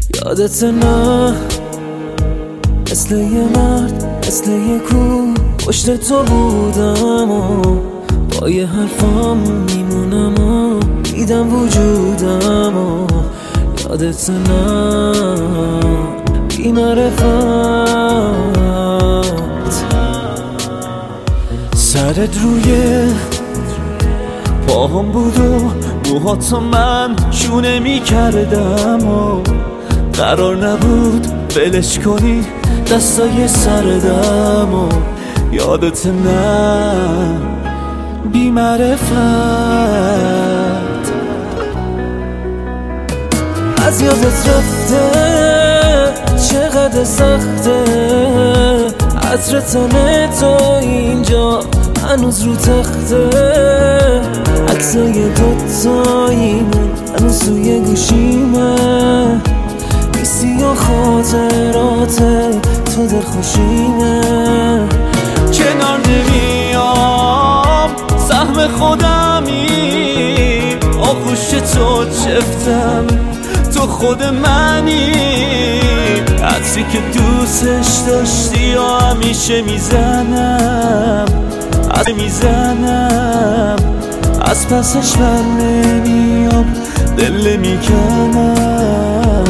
یادت نه مثل یه مرد مثل یه کوه پشت تو بودم و با یه حرفام میمونم و دیدم وجودم و یادت نه بی معرفت سرت روی پاهم بود و موهاتو من شونه میکردم و قرار نبود ولش کنی دستای سردم و یادت نه بی معرفت از یادت رفته چقدر سخته عطر تن تو اینجا هنوز رو تخته عکسای دوتاییمون هنوز توی گوشیمه بیسی و خاطرات تو دلخوشیمه کنار نمیام سهم خودمی آغوش تو چفتم تو خود منی عطری که دوستش داشتی و همیشه میزنم از پسش بر نمیام دل میکنم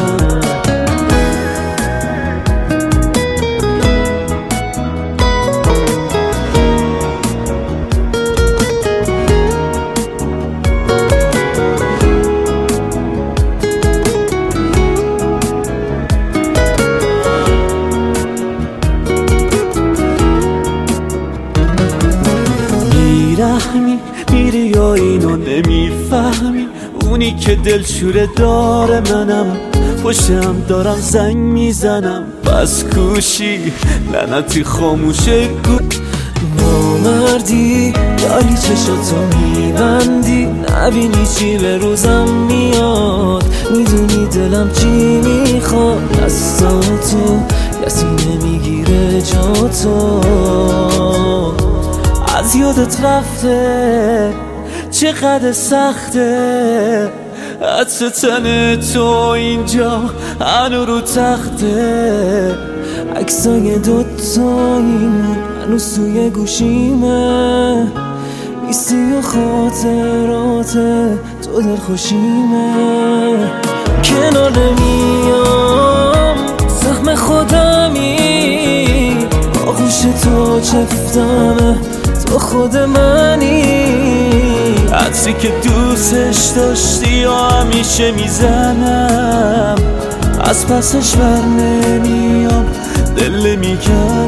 میری یا اینو نمیفهمی اونی که دلشوره داره منم پشتم دارم زنگ میزنم بس کوشی لعنتی خاموشه نامردی داری چشاتو میبندی نبینی چی به روزم میاد میدونی دلم چی میخواد دستاتو کسی نمیگیره جاتو از یادت رفته چقدر سخته عطر تن تو اینجا هنو رو تخته عکسای دوتاییمون هنوز توی گوشیمه بیستی و خاطرات تو دلخوشیمه کنار نمیام زخم خودمی آغوش تو چفتمه تو خود منی عطری که دوستش داشتی و همیشه میزنم از پسش بر نمیام دل میکنم